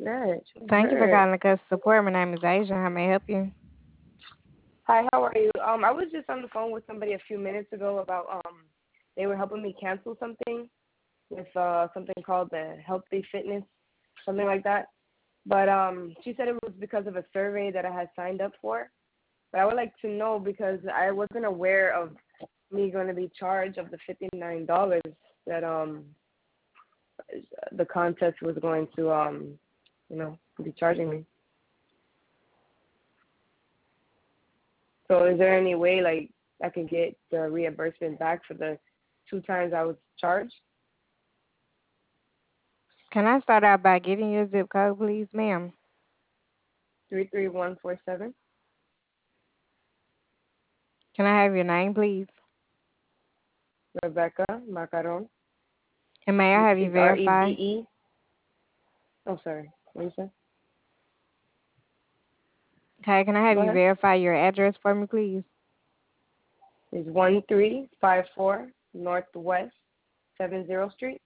Good. Thank you for Good. calling customer support. My name is Asia. How may I help you? Hi, how are you? I was just on the phone with somebody a few minutes ago about they were helping me cancel something with something called the Healthy Fitness, something like that. But she said it was because of a survey that I had signed up for. But I would like to know because I wasn't aware of me going to be charged of the $59 that the contest was going to be charging me. So is there any way like I can get the reimbursement back for the 2 times I was charged? Can I start out by giving you a zip code, please, ma'am? 33147. Can I have your name, please? Rebecca Macaron. And may I have you It's verify? Rebe. Oh, sorry. What you say? Okay, can I have Go you ahead. verify your address for me, please? It's 1354 Northwest 70th Street.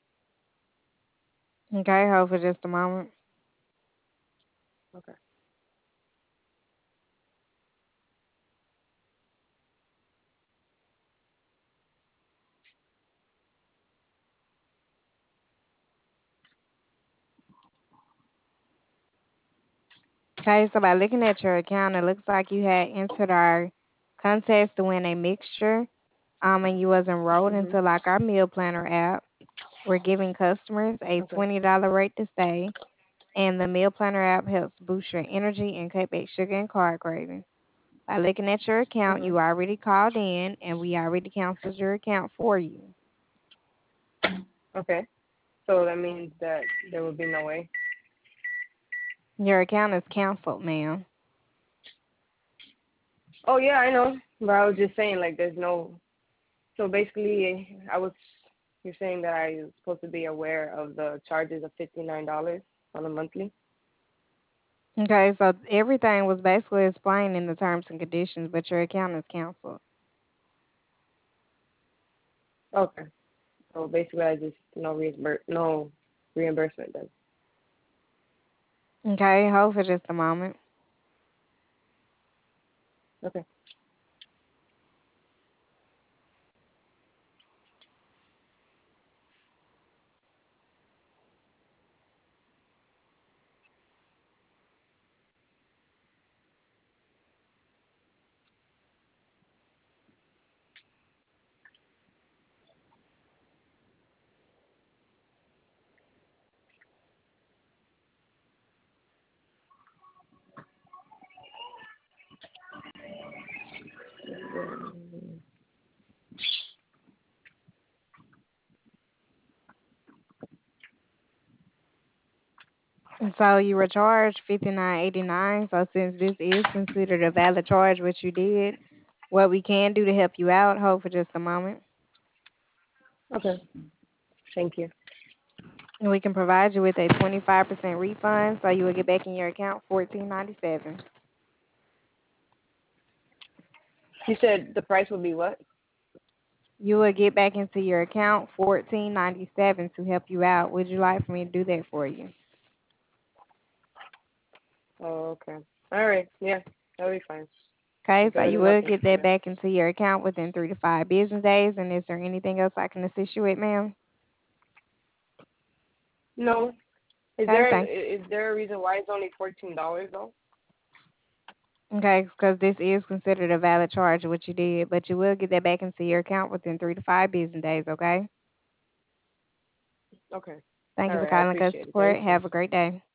Okay, hold for just a moment. Okay. Okay, so by looking at your account, it looks like you had entered our contest to win a mixture, and you was enrolled Mhm. into like our meal planner app. We're giving customers a Okay. $20 rate to stay, and the meal planner app helps boost your energy and cut back sugar and carb cravings. By looking at your account, Mhm. you already called in, and we already canceled your account for you. Okay. So that means that there will be no way. Your account is canceled, ma'am. Oh yeah, I know. But I was just saying like there's no. So basically, you're saying that I was supposed to be aware of the charges of $59 on a monthly. Okay, so everything was basically explained in the terms and conditions, but your account is canceled. Okay. So basically, I just no reimbursement then. Okay, hold for just a moment. Okay. And so you were charged $59.89. So since this is considered a valid charge, what you did, what we can do to help you out, hold for just a moment. Okay. Thank you. And we can provide you with a 25% refund, so you will get back in your account 14.97. You said the price would be what? You will get back into your account 14.97 to help you out. Would you like for me to do that for you? Oh, okay. All right. Yeah, that'll be fine. Okay, It's so better you than will nothing. get that Yeah. back into your account within 3 to 5 business days. And is there anything else I can assist you with, ma'am? No. Is Okay, there thank is there a reason why it's only $14 though? Okay, because this is considered a valid charge of what you did, but you will get that back into your account within 3 to 5 business days, okay? Okay. Thank All you for right. I calling us appreciate it. support. Thank you. Have a great day.